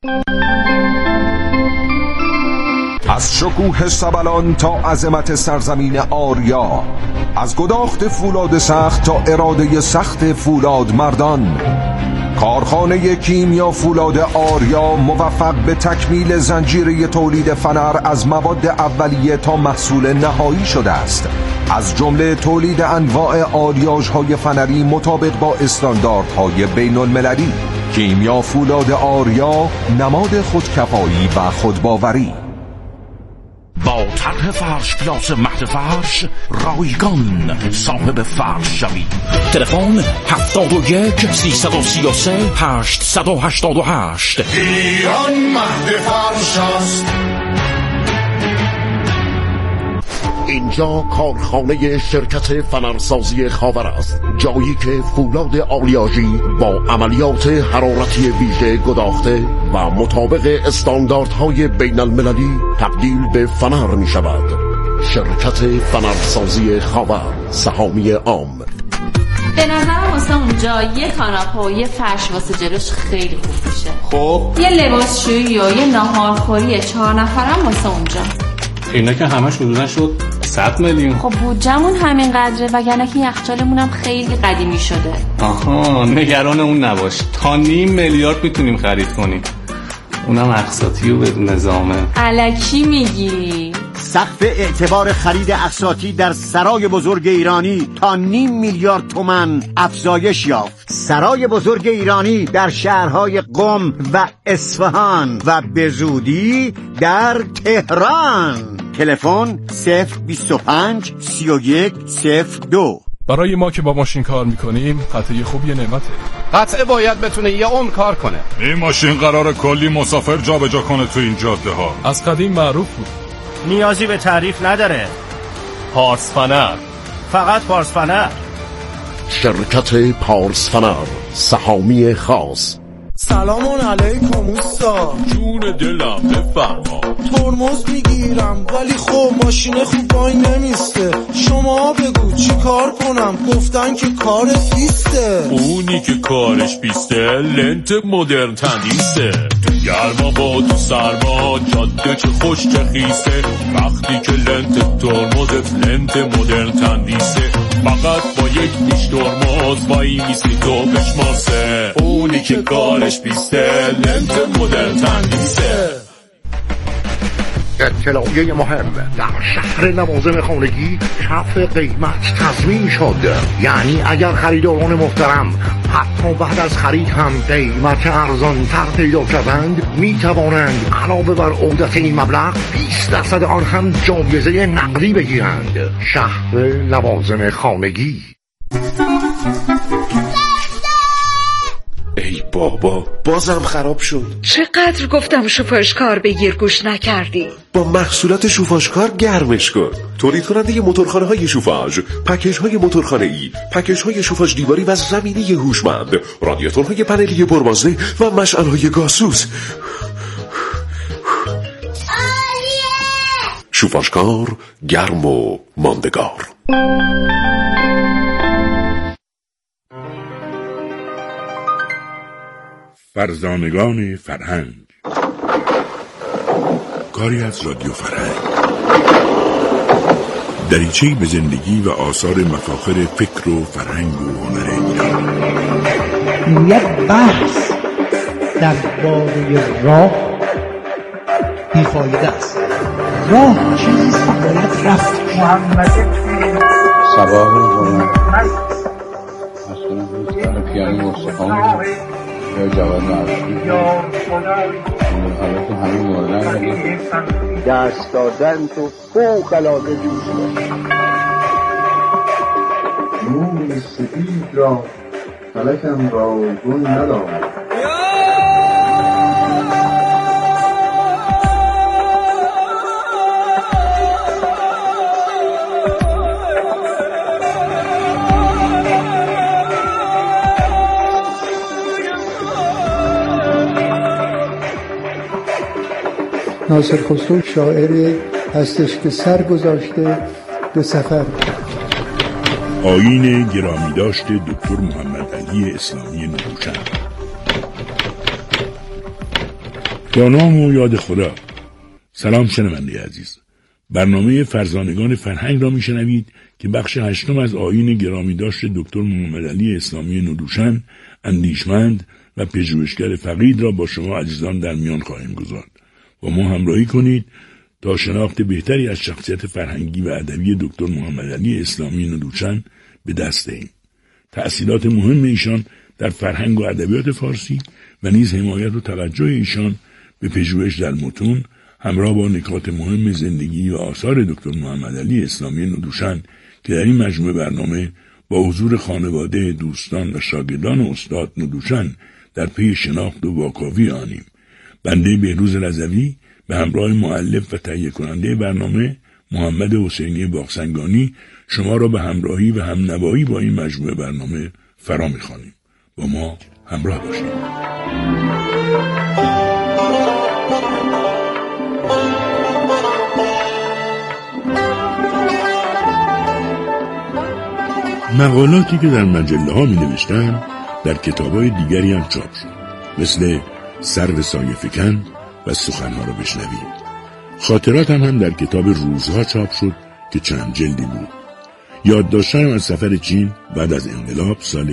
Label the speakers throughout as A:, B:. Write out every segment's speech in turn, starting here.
A: از شکوه سبلان تا عظمت سرزمین آریا، از گداخت فولاد سخت تا اراده سخت فولاد مردان، کارخانه کیمیا فولاد آریا موفق به تکمیل زنجیره تولید فنر از مواد اولیه تا محصول نهایی شده است، از جمله تولید انواع آلیاژهای فنری مطابق با استانداردهای بین المللی. کیمیا فولاد آریا، نماد خودکفایی و خودباوری.
B: با طرح فرش پلاس مهد فرش رایگان صاحب فرش شوید. تلفن 71 333 888.
C: ایران مهد فرش است.
D: اینجا کارخانه شرکت فنرسازی خاور است، جایی که فولاد آلیاژی با عملیات حرارتی ویژه گداخته و مطابق استانداردهای بین المللی تبدیل به فنر می شود. شرکت فنرسازی خاور، سهامی عام.
E: به نظرم واسه اونجا یه کاناپه و یه فرش واسه جلوش خیلی خوب میشه.
F: خب
E: یه لباسشویی و یه ناهارخوری 4 نفرم واسه اونجا.
F: اینا که همش حدودا شد 100 میلیون.
E: خب بودجمون همین قدره، وگرنه که یخچالمون هم خیلی قدیمی شده.
F: آها، نگران اون نباش، تا 5 میلیارد میتونیم خرید کنیم، اونم اقساطی و بدون نظامه.
E: الکی میگی؟
G: سقف اعتبار خرید اقساطی در سرای بزرگ ایرانی تا 5 میلیارد تومان افزایش یافت. سرای بزرگ ایرانی در شهرهای قم و اصفهان و به زودی در تهران. تلفن 025 31 02.
H: برای ما که با ماشین کار میکنیم قطعه خوب یه نعمته.
I: قطعه باید بتونه یه عمر کار کنه.
J: این ماشین قراره کلی مسافر جابجا کنه تو این جاده ها.
H: از قدیم معروف بود.
K: نیازی به تعریف نداره.
H: پارس فنر،
K: فقط پارس فنر.
D: شرکت پارس فنر، سهامی خاص.
L: سلام علیکم اوستا.
J: جون دلم بفرما.
L: ترمز میگیرم ولی خب ماشین خوب وای نمیسته. شما بگو چی کار کنم؟ گفتن که کار فیسته.
J: اونی که کارش بیسته لنت مدرن تندیسه. تو گرما با تو سرما جاده چه خوش چه خیسه. وقتی که لنت ترمزت لنت مدرن تندیسه. فقط با یک پیش ترمز وای میسی تو بشماسه. اونی که کارش بیسته لنت مدرن تندیسه.
D: اطلاعیه مهم: در شهر لوازم خانگی کف قیمت تضمین شد. یعنی اگر خریداران محترم حتی بعد از خرید هم قیمت ارزان‌تر پیدا کردند، می توانند علاوه بر عودت این مبلغ 20% آن هم جایزه نقدی بگیرند. شهر لوازم خانگی.
M: ای بابا، بازم خراب شد.
N: چقدر گفتم شوفاژکار بگیر گوش نکردی.
M: با محصولات شوفاژکار گرمش کن. تولید کننده موتورخانه های شوفاژ، پکیج های موتورخانه ای، پکیج های شوفاژ دیواری و زمینی هوشمند، رادیاتورهای پنلی پربازده و مشعل های گازسوز. شوفاژکار، گرم و ماندگار.
O: فرزانگان فرهنگ، کاری از رادیو فرهنگ، دریچه‌ای به زندگی و آثار مفاخر فکر و فرهنگ و هنر ایران.
P: یک بحث درباره راه بیفایده است. راه چیزی باید رفت. محمد
Q: صباح روزانه مثلا پیانی مستقام یا جواد معروفی حالا تو همین مورد
R: دست دادن تو فوق العاده دوست
S: نور سپید را فلکم را گل ندارد.
P: ناصر خسرو شاعری هستش که سر گذاشته به سفر.
O: آیین گرامی داشت دکتر محمد علی اسلامی نوروچند. یا نام و یاد خدا. سلام شنونده عزیز، برنامه فرزانگان فرهنگ را میشنوید که بخش 8 از آیین گرامی داشت دکتر محمد علی اسلامی ندوشن، اندیشمند و پژوهشگر فقید را با شما عزیزان در میان خواهیم گذارد. با ما همراهی کنید تا شناخت بهتری از شخصیت فرهنگی و ادبی دکتر محمد علی اسلامی ندوشن به دست دهیم. تأثیرات مهم ایشان در فرهنگ و ادبیات فارسی و نیز حمایت و توجه ایشان به پژوهش در متون همراه با نکات مهم زندگی و آثار دکتر محمد علی اسلامی ندوشن که در این مجموعه برنامه با حضور خانواده، دوستان و شاگردان استاد ندوشن در پی شناخت و واکاوی آنیم. بنده بهروز رضوی به همراه مؤلف و تهیه کننده برنامه محمد حسینی باغسنگانی شما را به همراهی و همنوایی با این مجموعه برنامه فرا می‌خوانیم. با ما همراه باشید. مقالاتی که در مجله ها می نوشتن در کتاب های دیگری هم چاپ شد، مثل سرو سایه فکن و سخنها را بشنوید. خاطرات هم در کتاب روزها چاپ شد که چند جلدی بود. یادداشتم از سفر چین بعد از انقلاب سال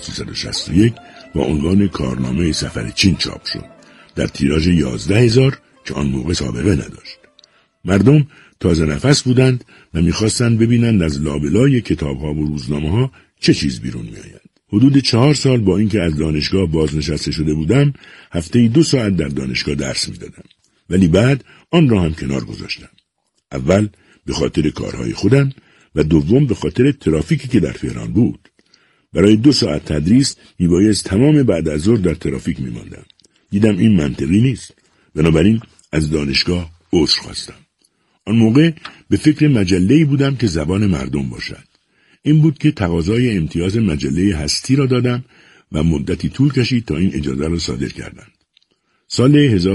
O: 1361 با عنوان کارنامه سفر چین چاپ شد در تیراژ 11,000 که آن موقع سابقه نداشت. مردم تازه نفس بودند و می‌خواستند ببینند از لابلای کتاب‌ها و روزنامه‌ها چه چیز بیرون می‌آید. حدود 4 سال با اینکه از دانشگاه بازنشسته شده بودم، هفته‌ای 2 ساعت در دانشگاه درس می‌دادم. ولی بعد آن را هم کنار گذاشتم. اول به خاطر کارهای خودم و دوم به خاطر ترافیکی که در تهران بود. برای 2 ساعت تدریس میبایست تمام بعد از ظهر در ترافیک میماندم. دیدم این منطقی نیست. بنابراین از دانشگاه عذر خواستم. آن موقع به فکر مجله‌ای بودم که زبان مردم باشد. این بود که تقاضای امتیاز مجله هستی را دادم و مدتی طول کشید تا این اجازه را صادر کردند. سال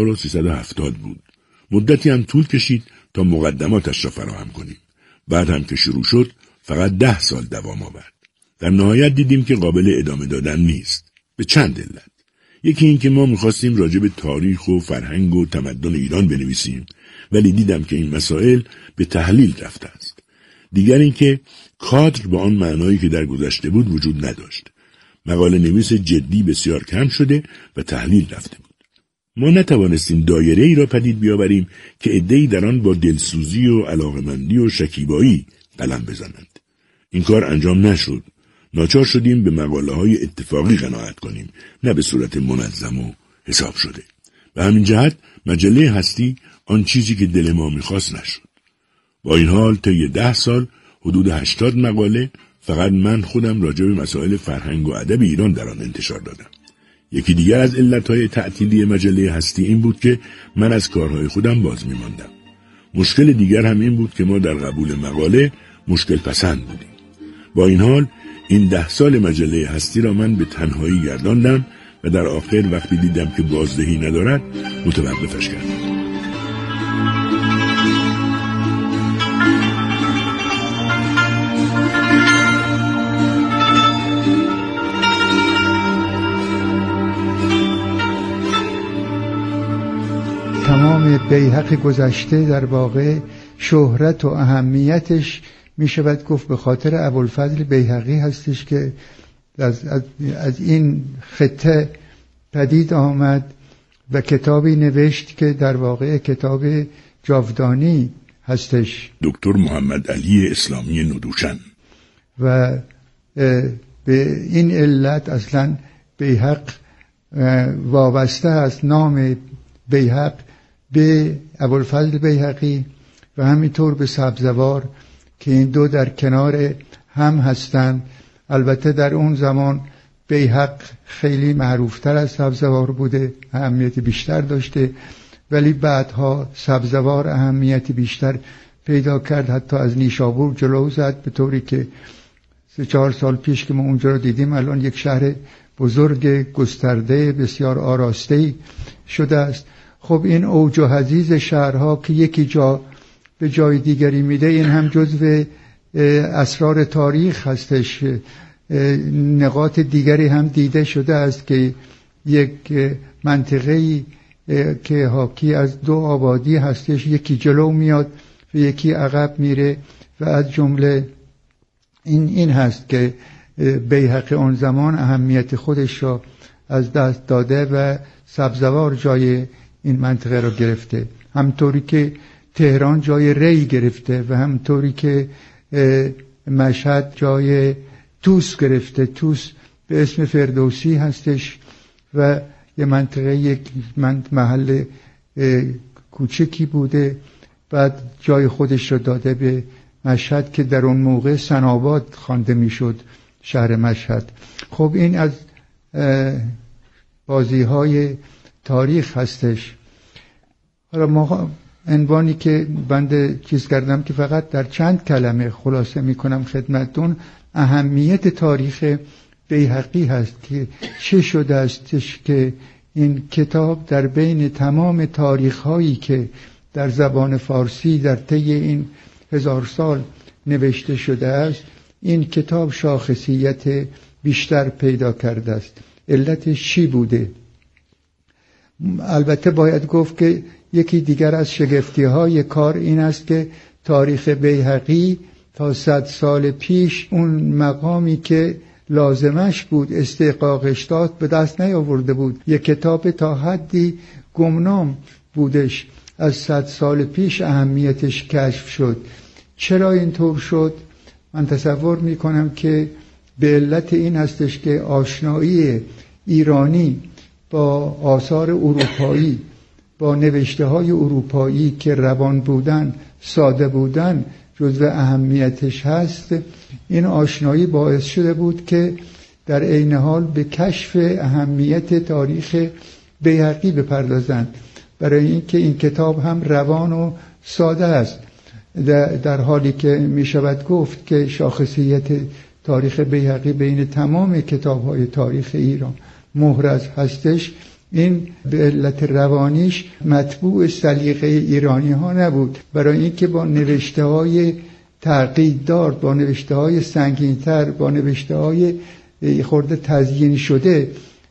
O: 1370 بود. مدتی هم طول کشید تا مقدماتش را فراهم کنیم. بعد هم که شروع شد فقط 10 سال دوام آورد. در نهایت دیدیم که قابل ادامه دادن نیست. به چند علت. یکی این که ما می‌خواستیم راجع به تاریخ و فرهنگ و تمدن ایران بنویسیم، ولی دیدم که این مسائل به تحلیل رفته است. دیگر این که کادر با آن معنایی که در گذشته بود وجود نداشت. مقاله نویس جدی بسیار کم شده و تحلیل رفته بود. ما نتوانستیم دایره‌ای را پدید بیاوریم که عده‌ای در آن با دلسوزی و علاقمندی و شکیبایی قلم بزنند. این کار انجام نشد. ناچار شدیم به مقاله‌های اتفاقی قناعت کنیم، نه به صورت منظم و حساب شده. به همین جهت مجله هستی آن چیزی که دل ما می‌خواست نشد. با این حال طی 10 سال حدود 80 مقاله فقط من خودم راجع به مسائل فرهنگ و ادب ایران در آن انتشار دادم. یکی دیگر از علتهای تعطیلی مجله هستی این بود که من از کارهای خودم باز می‌ماندم. مشکل دیگر هم این بود که ما در قبول مقاله مشکل پسند بودیم. با این حال این 10 سال مجله هستی را من به تنهایی گرداندم و در آخر وقتی دیدم که بازدهی ندارد متوقفش کردم.
P: تمام بیهق گذشته در واقع شهرت و اهمیتش می شود گفت به خاطر ابوالفضل بیهقی هستش که از این خطه پدید آمد و کتابی نوشت که در واقع کتاب جاودانی هستش.
O: دکتر محمد علی اسلامی ندوشن.
P: و به این علت اصلا بیهق وابسته است، نام بیهق به ابوالفضل بیهقی و همینطور به سبزوار که این دو در کنار هم هستند. البته در اون زمان بیهق خیلی معروفتر از سبزوار بوده، اهمیت بیشتر داشته، ولی بعدها سبزوار اهمیت بیشتر پیدا کرد، حتی از نیشابور جلو زد، به طوری که 3-4 سال پیش که ما اونجا رو دیدیم الان یک شهر بزرگ گسترده بسیار آراسته‌ای شده است. خب این اوج و حضیض شهرها که یکی جا به جای دیگری میده، این هم جزو اسرار تاریخ هستش. نقاط دیگری هم دیده شده است که یک منطقه‌ای که حاکی از دو آبادی هستش، یکی جلو میاد و یکی عقب میره و از جمله این هست که بیهقی اون زمان اهمیت خودش را از دست داده و سبزوار جای این منطقه را گرفته، همطوری که تهران جای ری گرفته و همطوری که مشهد جای توس گرفته. توس به اسم فردوسی هستش و یه منطقه یک محل کوچکی بوده، بعد جای خودش رو داده به مشهد که در اون موقع سناباد خوانده میشد شهر مشهد. خب این از بازی‌های تاریخ هستش. حالا ما عنوانی که بنده چیز کردم که فقط در چند کلمه خلاصه میکنم خدمتتون، اهمیت تاریخ بیهقی هست که چه شده استش که این کتاب در بین تمام تاریخ‌هایی که در زبان فارسی در طی این 1000 سال نوشته شده است، این کتاب شاخصیت بیشتر پیدا کرده است. علتش چی بوده؟ البته باید گفت که یکی دیگر از شگفتی‌های کار این است که تاریخ بیهقی تا 100 سال پیش اون مقامی که لازمش بود استحقاقش داد به دست نیاورده بود. یک کتاب تا حدی گمنام بودش، از 100 سال پیش اهمیتش کشف شد. چرا اینطور شد؟ من تصور میکنم که به علت این هستش که آشنایی ایرانی با آثار اروپایی، با نوشته های اروپایی که روان بودن، ساده بودن، جزو اهمیتش هست. این آشنایی باعث شده بود که در عین حال به کشف اهمیت تاریخ بیهقی بپردازند، برای اینکه این کتاب هم روان و ساده است، در حالی که می شود گفت که شاخصیت تاریخ بیهقی بین تمام کتاب‌های تاریخ ایران محرز هستش. این به علت روانیش مطبوع سلیقه ایرانی ها نبود، برای اینکه با نوشته های تعقیددار، با نوشته های سنگین‌تر، با نوشته های خورده تزیین شده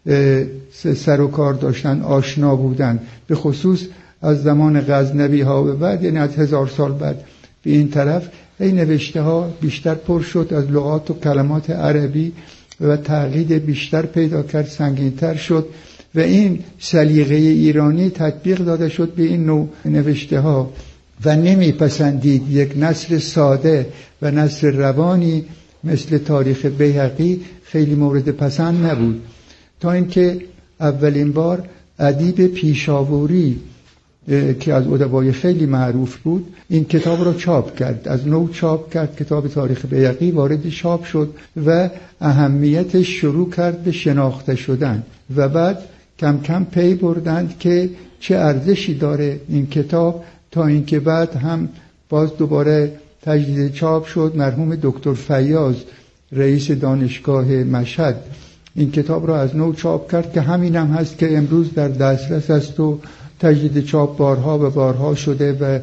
P: سر و کار داشتن، آشنا بودن، به خصوص از زمان غزنوی ها به بعد، یعنی از 1000 سال بعد به این طرف این نوشته ها بیشتر پر شد از لغات و کلمات عربی و تعقید بیشتر پیدا کرد، سنگین‌تر شد و این سلیقه ایرانی تطبیق داده شد به این نوع نوشته ها و نمیپسندید یک نثر ساده و نثر روانی مثل تاریخ بیهقی خیلی مورد پسند نبود، تا اینکه اولین بار ادیب پیشاوری که از ادبای خیلی معروف بود این کتاب را چاپ کرد، از نو چاپ کرد. کتاب تاریخ بیهقی وارد چاپ شد و اهمیتش شروع کرد به شناخته شدن و بعد کم کم پی بردند که چه ارزشی داره این کتاب، تا اینکه بعد هم باز دوباره تجدید چاپ شد. مرحوم دکتر فیاض رئیس دانشگاه مشهد این کتاب را از نو چاپ کرد که همین هم هست که امروز در دسترس است و تجدید چاپ بارها و بارها شده و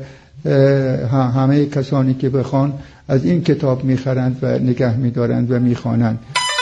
P: همه کسانی که بخوان از این کتاب میخرند و نگه میدارند و میخوانند.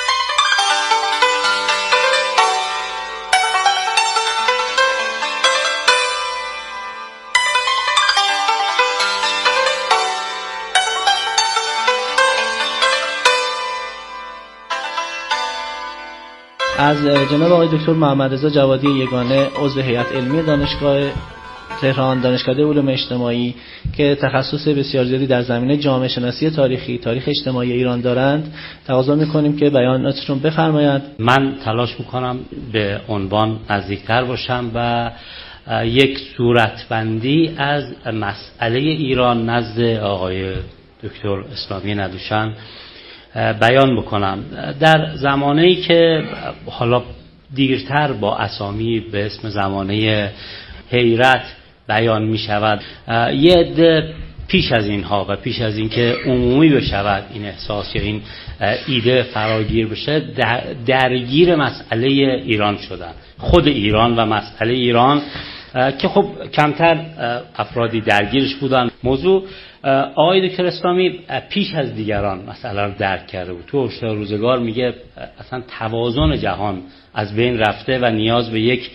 T: از جناب آقای دکتر محمد رضا جوادی یگانه، عضو هیئت علمی دانشگاه تهران، دانشکده علوم اجتماعی که تخصص بسیار زیادی در زمینه جامعه شناسی تاریخی، تاریخ اجتماعی ایران دارند، تقاضا می‌کنیم که بیاناتشون بفرمایند.
U: من تلاش می‌کنم به عنوان نزدیکتر باشم و یک صورتبندی از مسئله ایران نزد آقای دکتر اسلامی ندوشن بیان بکنم. در زمانه‌ای که حالا دیرتر با اسامی به اسم زمانه حیرت بیان می شود، یه عده پیش از اینها و پیش از اینکه عمومی بشود این احساس یا این ایده فراگیر بشه، درگیر مسئله ایران شدن. خود ایران و مسئله ایران که خب کمتر افرادی درگیرش بودن. موضوع آقای دکتر اسلامی پیش از دیگران مسئله رو درک کرده بود. تو هشدار روزگار میگه اصلا توازن جهان از بین رفته و نیاز به یک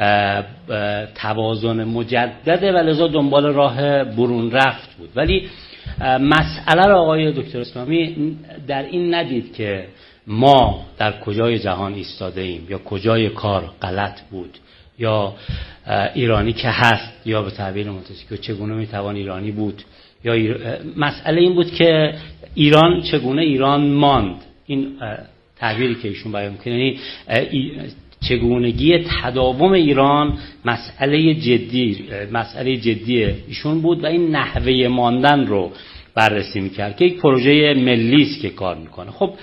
U: توازن مجدده و لذا دنبال راه برون رفت بود. ولی مسئله رو آقای دکتر اسلامی در این ندید که ما در کجای جهان ایستاده ایم یا کجای کار غلط بود یا ایرانی که هست یا به تعبیر مونتسکیو چگونه میتوان ایرانی بود، یا مسئله این بود که ایران چگونه ایران ماند. این تعبیری که ایشون بیان می‌کنه، یعنی چگونگی تداوم ایران مسئله جدی ایشون بود و این نحوه ماندن رو بررسی میکرد که یک پروژه ملی است که کار میکنه. خب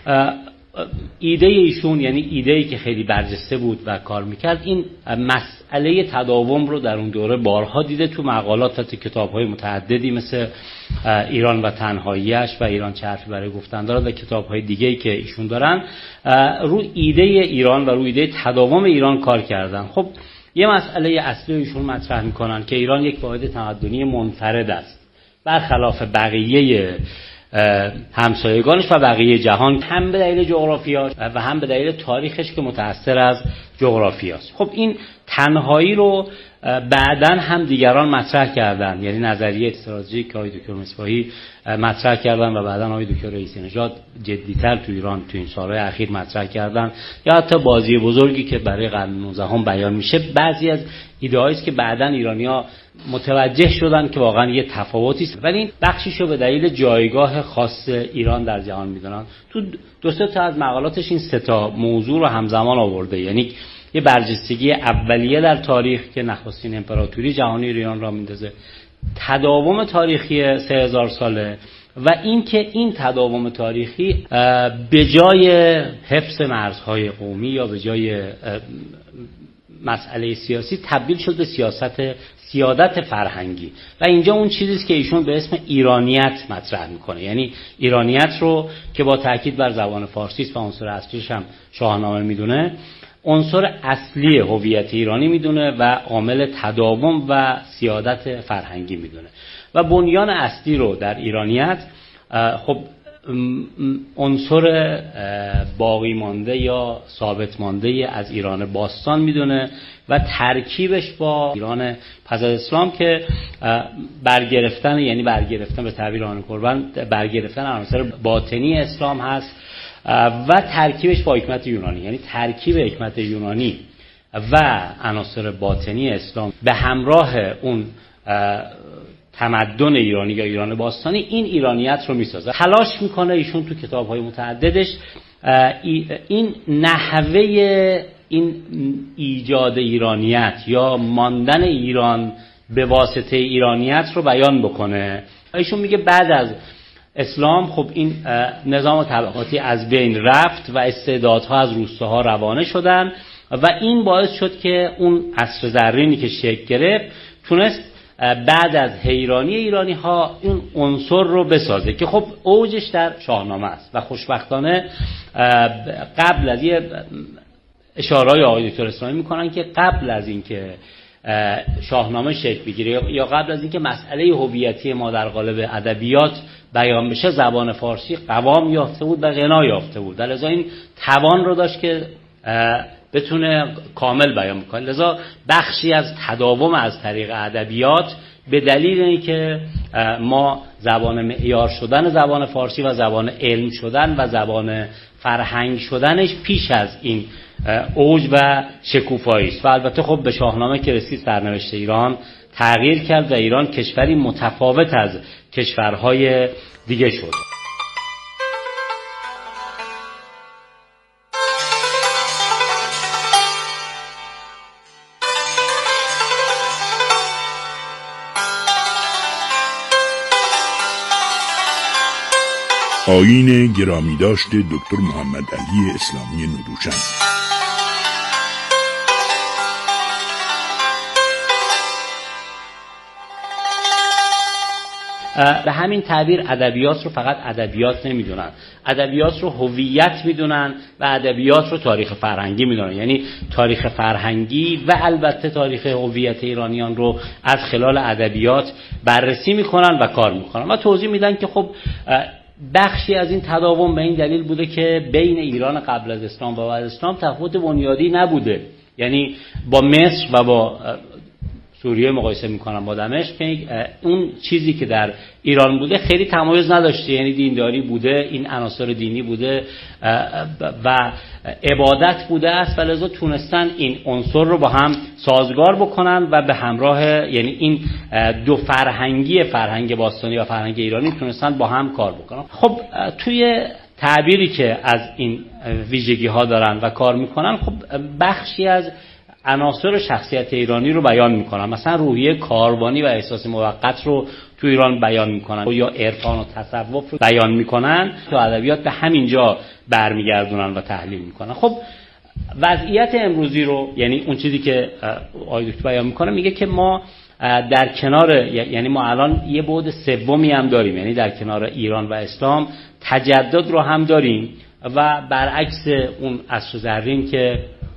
U: ایده ایشون، یعنی ایده‌ای که خیلی برجسته بود و کار میکرد، این مسئله تداوم رو در اون دوره بارها دیده تو مقالات و کتاب‌های متعددی مثل ایران و تنهاییش و ایران چه حرفی برای گفتن دارد و کتاب‌های دیگه‌ای که ایشون دارن رو ایده ایران و رو ایده تداوم ایران کار کردن. خب یه مسئله اصلی ایشون مطرح میکنن که ایران یک واحد تمدنی منفرد است برخلاف بقیه همسایگانش و بقیه جهان، هم به دلیل جغرافیاش و هم به دلیل تاریخش که متأثر از جغرافیاست. خب این تنهایی رو بعداً هم دیگران مطرح کردن، یعنی نظریه استراتژیک که آقای دکتر مصباحی مطرح کردن و بعداً آقای دکتر رئیسی نژاد جدی‌تر تو ایران تو این سالهای اخیر مطرح کردن، یا حتی بازی بزرگی که برای قرن 19 بیان میشه. بعضی از ایده‌هایی است که بعداً ایرانی‌ها متوجه شدن که واقعا یه تفاوتی است، ولی این بخشیشو به دلیل جایگاه خاص ایران در جهان میدونن. تو دو سه تا از مقالاتش این سه تا موضوع رو همزمان آورده، یعنی یه برجستگی اولیه در تاریخ که نخستین امپراتوری جهانی ایران را میندازه، تداوم تاریخی 3000 ساله و اینکه این تداوم تاریخی به جای حفظ مرزهای قومی یا به جای مسئله سیاسی تبدیل شد به سیادت فرهنگی. و اینجا اون چیزیست که ایشون به اسم ایرانیت مطرح میکنه، یعنی ایرانیت رو که با تاکید بر زبان فارسی است و عنصر اصلیش هم شاهنامه میدونه، عنصر اصلی هویت ایرانی میدونه و عامل تداوم و سیادت فرهنگی میدونه. و بنیان اصلی رو در ایرانیت خب عنصر باقی مانده یا ثابت مانده از ایران باستان میدونه و ترکیبش با ایران پس از اسلام که برگرفتن، یعنی برگرفتن به تعبیر آن قربان، برگرفتن عناصر باطنی اسلام هست و ترکیبش با حکمت یونانی، یعنی ترکیب حکمت یونانی و عناصر باطنی اسلام به همراه اون تمدن ایرانی یا ایران باستانی این ایرانیت رو میسازه. تلاش میکنه ایشون تو کتاب‌های متعددش این نحوه این ایجاد ایرانیت یا ماندن ایران به واسطه ایرانیت رو بیان بکنه. ایشون میگه بعد از اسلام خب این نظام طبقاتی از بین رفت و استعدادها از روستاها روانه شدن و این باعث شد که اون عصر زرینی که شکل گرفت تونست بعد از حیرانی ایرانی ها این عنصر رو بسازه که خب اوجش در شاهنامه است. و خوشبختانه قبل از یه اشاره‌های آقای دکتر اسلامی میکنن که قبل از اینکه شاهنامه شکل بگیره یا قبل از اینکه مسئله هویتی ما در قالب ادبیات بیان بشه، زبان فارسی قوام یافته بود و غنا یافته بود، در لذا این توان رو داشت که بتونه کامل بیان کنه. لذا بخشی از تداوم از طریق ادبیات به دلیل اینکه ما زبان معیار شدن زبان فارسی و زبان علم شدن و زبان فرهنگ شدنش پیش از این اوج و شکوفایی است. و البته خب به شاهنامه که رسید سرنوشت ایران تغییر کرد و ایران کشوری متفاوت از کشورهای دیگه شد.
O: آیین گرامی داشت دکتر محمد علی اسلامی ندوشن.
U: به همین تعبیر ادبیات رو فقط ادبیات نمیدونن. ادبیات رو هویت میدونن و ادبیات رو تاریخ فرهنگی میدونن. یعنی تاریخ فرهنگی و البته تاریخ هویت ایرانیان رو از خلال ادبیات بررسی میکنن و کار میکنن و توضیح میدن که خب بخشی از این تداوم به این دلیل بوده که بین ایران قبل از اسلام و بعد از اسلام تفاوت بنیادی نبوده. یعنی با مصر و با سوریه مقایسه میکنم با دمشق که اون چیزی که در ایران بوده خیلی تمایز نداشته. یعنی دینداری بوده، این عناصر دینی بوده و عبادت بوده است و لذا تونستن این عنصر رو با هم سازگار بکنن و به همراه یعنی این دو فرهنگ باستانی و فرهنگ ایرانی تونستن با هم کار بکنن. خب توی تعبیری که از این ویژگی ها دارن و کار میکنن خب بخشی از عناصر شخصیت ایرانی رو بیان میکنن. مثلا روحیه کاروانی و احساس موقت رو تو ایران بیان میکنن یا عرفان و تصوف رو بیان میکنن. تو ادبیات به همینجا برمیگردونن و تحلیل میکنن. خب وضعیت امروزی رو یعنی اون چیزی که آقای دکتر بیان میکنه میگه که ما در کنار یعنی ما الان یه بعد سومی هم داریم. یعنی در کنار ایران و اسلام تجدد رو هم داریم و برعکس اون عصر زرین که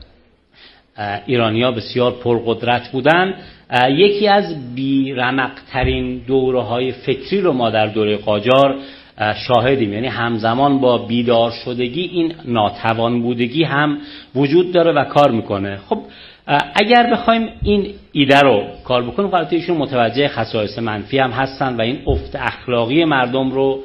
U: ایرانی‌ها بسیار پرقدرت بودن، یکی از بی‌رمق‌ترین دوره‌های فکری رو ما در دوره قاجار شاهدیم. یعنی همزمان با بیدار شدگی این ناتوان بودگی هم وجود داره و کار میکنه. خب اگر بخوایم این ایده رو کار بکنیم البته ایشون متوجه خصایص منفی هم هستن و این افت اخلاقی مردم رو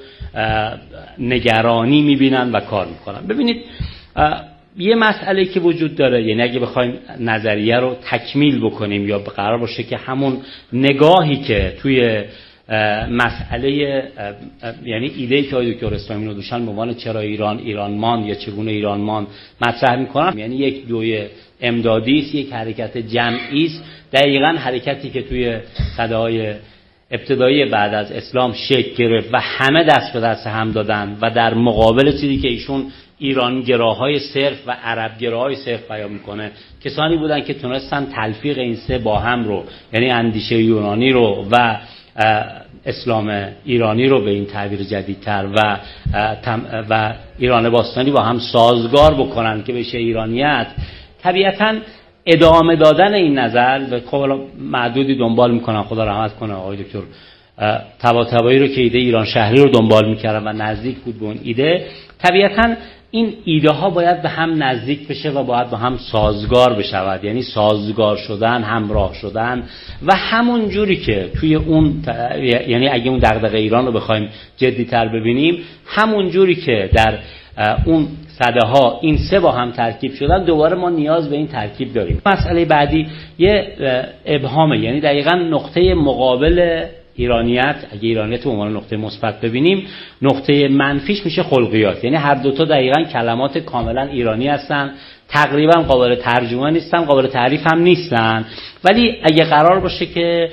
U: نگرانی میبینن و کار میکنن. ببینید یه مسئله که وجود داره، یعنی اگه بخوایم نظریه رو تکمیل بکنیم یا قرار باشه که همون نگاهی که توی مسئله یعنی ایده‌ای که آقای دکتر اسلامی ندوشن به عنوان چرا ایران ماند یا چگونه ایران ماند مطرح میکنن، یعنی یک دوی امدادی است، یک حرکت جمعی است، دقیقاً حرکتی که توی صداهای ابتدایی بعد از اسلام شکل گرفت و همه دست به دست هم دادن و در مقابل چیزی که ایشون ایرانگراهای صرف و عربگراهای صرف بیان میکنه کسانی بودن که تونستن تلفیق این سه با هم رو، یعنی اندیشه یونانی رو و اسلام ایرانی رو به این تعبیر جدیدتر و ایران باستانی با هم سازگار بکنن که بشه ایرانیت. طبیعتاً ادامه دادن این نظر و خب معدودی دنبال میکنن، خدا رحمت کنه آقای دکتر طباطبایی رو که ایده ایران شهری رو دنبال میکردن و نزدیک بود به اون ایده. طبیعتاً این ایده ها باید به هم نزدیک بشه و باید با هم سازگار بشود، یعنی سازگار شدن، همراه شدن و همون جوری که توی اون یعنی اگه اون دغدغه ایران رو بخوایم جدی‌تر ببینیم، همون جوری که در اون صده ها این سه با هم ترکیب شدن دوباره ما نیاز به این ترکیب داریم. مسئله بعدی یه ابهامه، یعنی دقیقاً نقطه مقابل ایرانیت، اگه ایرانیت به عنوان نقطه مثبت ببینیم، نقطه منفیش میشه خلقیات. یعنی هر دوتا دقیقاً کلمات کاملا ایرانی هستن، تقریبا قابل ترجمه نیستن، قابل تعریف هم نیستن. ولی اگه قرار باشه که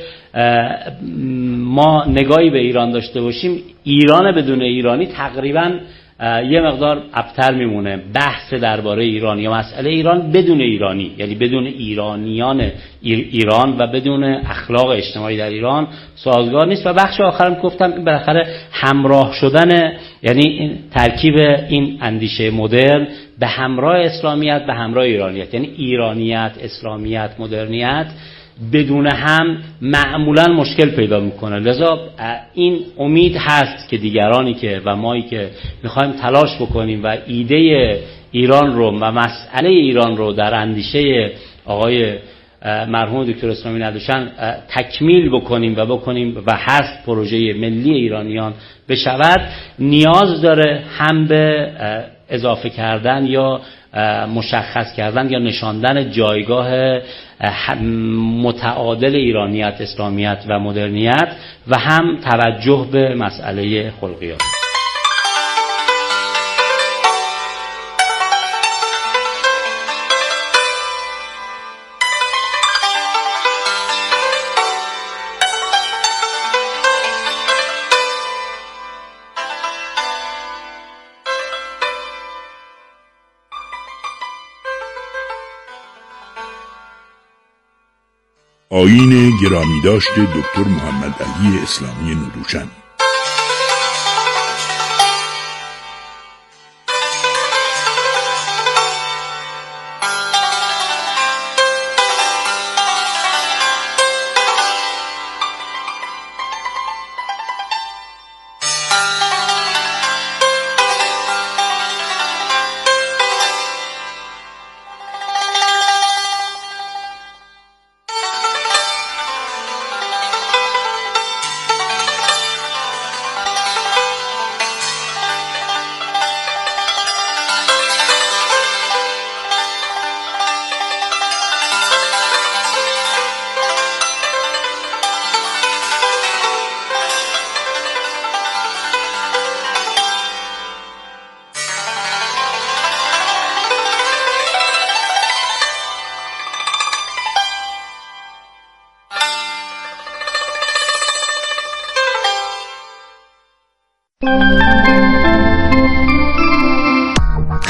U: ما نگاهی به ایران داشته باشیم، ایران بدون ایرانی تقریبا یه مقدار ابتر میمونه. بحث درباره ایران یا مسئله ایران بدون ایرانی، یعنی بدون ایرانیان ایران و بدون اخلاق اجتماعی در ایران سازگار نیست. و بخش آخرم گفتم این بالاخره همراه شدن، یعنی این ترکیب این اندیشه مدرن به همراه اسلامیت به همراه ایرانیت، یعنی ایرانیت، اسلامیت، مدرنیت بدون هم معمولا مشکل پیدا میکنه. لذا این امید هست که دیگرانی که و مایی که میخوایم تلاش بکنیم و ایده ایران رو و مسئله ایران رو در اندیشه آقای مرحوم دکتر اسلامی ندوشن تکمیل بکنیم و هست پروژه ملی ایرانیان بشود، نیاز داره هم به اضافه کردن یا مشخص کردن یا نشاندن جایگاه متعادل ایرانیت، اسلامیت و مدرنیت و هم توجه به مسئله خلقیات.
O: آیین گرامی داشت دکتر محمد علی اسلامی ندوشن.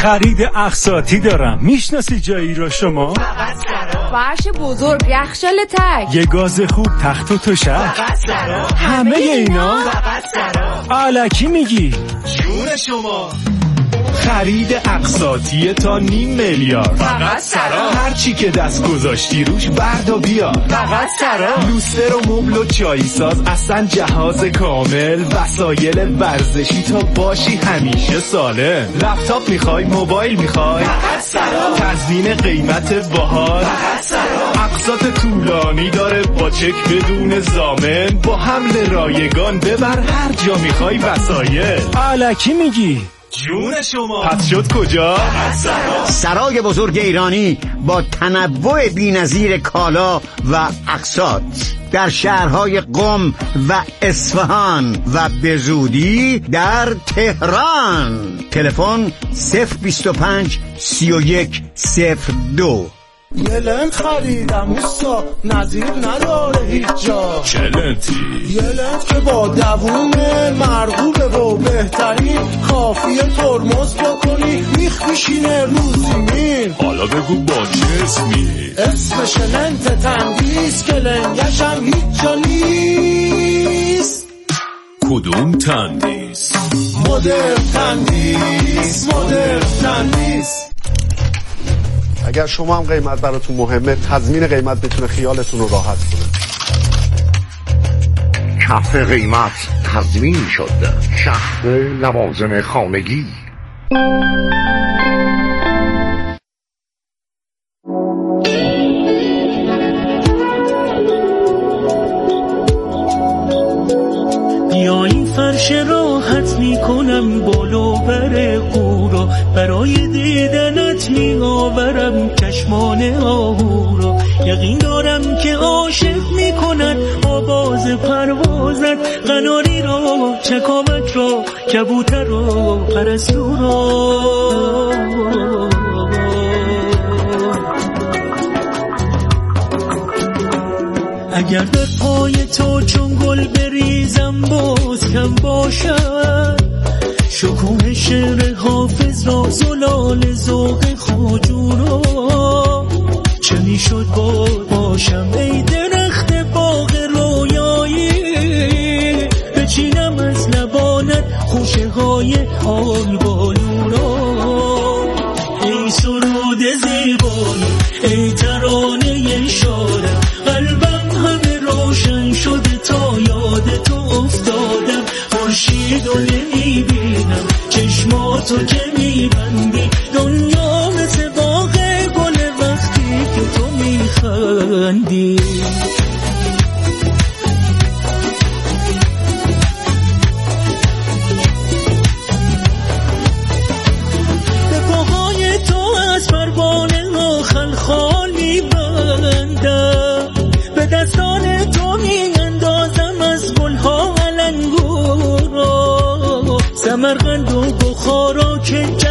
A: خرید اقساطی دارم. میشناسی جایی رو شما؟
V: فرش بزرگ، یخچال تک،
A: یه گاز خوب، تخت و تشک، همه اینا الکی میگی؟
W: جون شما. خرید اقساطی تا 500 میلیارد،
V: فقط سرا.
W: هر چی که دست گذاشتی روش برد و بیار،
V: فقط سرا.
W: لوستر و مبل و چای ساز، اصلا جهاز کامل، وسایل ورزشی تا باشی همیشه سالم. لپتاپ میخوای، موبایل میخوای،
V: فقط سرا.
W: تضمین قیمت باحال،
V: فقط سرا.
W: اقساط طولانی داره با چک بدون ضامن، با حمل رایگان ببر هر جا میخوای وسایل.
A: الکی میگی؟
W: جون شما. پس شد کجا؟
G: سرای بزرگ ایرانی با تنوع بی‌نظیر کالا و اقساط در شهرهای قم و اصفهان و به زودی در تهران. تلفن 025 31 02.
L: یه لنت خریدم اوستا، نظیر نداره هیچ جا.
J: چه لنتی؟
L: یه لنت که با دوونه مرغوبه و بهترین، کافیه ترمز بکنی میخ میشینه رو زمین.
J: حالا بگو با چه اسمی؟
L: اسمش لنت تندیس که لنگش هم هیچ جا نیست.
J: کدوم تندیس؟
L: مدرن تندیس، مدرن تندیس.
X: اگر شما هم قیمت براتون مهمه، تضمین قیمت بتونه خیالتون رو راحت کنه.
D: کف قیمت تضمین شد. شهر لوازم خانگی.
Y: بیا این فرش راحت میکنم بالا بر قورا، برای دیدنت میآورم چشمان آهورا. یقین دارم که عاشق میکند آواز پروازت، قناری را، چکامک را، کبوتر را، پرستو را. اگر در پای تو چون گل بریزم باز کم باشد، شکوه شعر حافظ را، زلال ذوق خواجو را. چه میشد باشم ای درخت باغ رویایی، بچینم از لبانت خوشه های آلبالو را. ای سرود زیبایی، ای ترانه شادم، قلبم همه روشن شده تا یاد تو افتادم. خورشید رو نمیبینم، چشماتو که میبندی، دنیا مثل باغ گل وقتی که تو میخندی. به پاهای تو از پروانه ها خلخال میبندم، به دستان تو میاندازم از گلها علنگو را. سمرقند و بخارا که